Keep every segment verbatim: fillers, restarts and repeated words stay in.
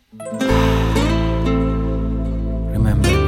Remember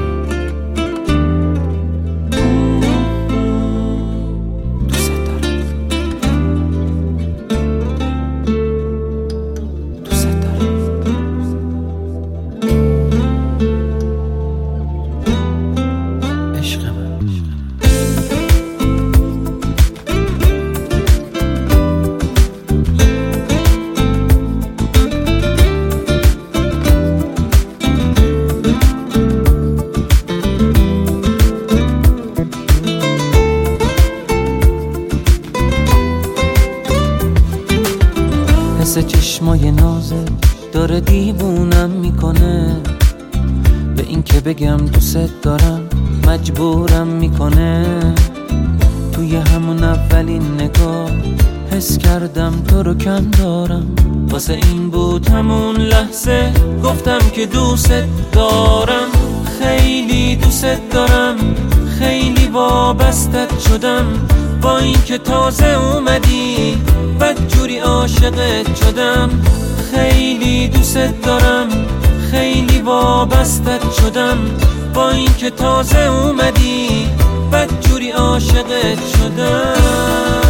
حس چشمای نازه داره دیوونم میکنه، به این که بگم دوست دارم مجبورم میکنه. توی همون اولین نگاه حس کردم تو رو کم دارم، واسه این بود همون لحظه گفتم که دوست دارم. خیلی دوست دارم، خیلی وابستت شدم، با این که تازه اومدی بدجوری عاشقت شدم. خیلی دوست دارم، خیلی وابستت شدم، با این که تازه اومدی بدجوری عاشقت شدم.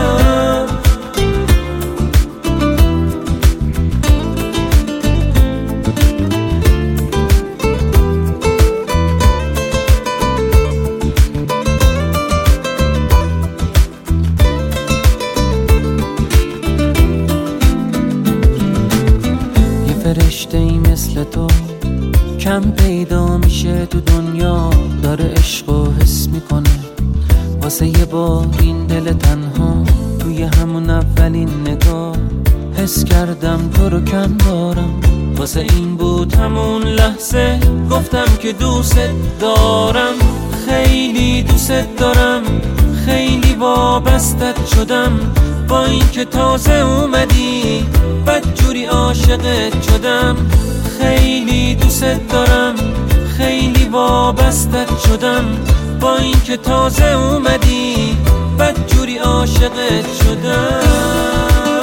فرشته‌ای مثل تو کم پیدا میشه تو دنیا، داره عشق و حس میکنه. واسه یه بار این دل تنها توی همون اولین نگاه حس کردم تو رو کم دارم، واسه این بود همون لحظه گفتم که دوست دارم. خیلی دوست دارم، خیلی وابستت شدم، با این که تازه اومدی بدجوری عاشقت شدم. خیلی دوست دارم، خیلی وابستت شدم، با این که تازه اومدی بدجوری عاشقت شدم.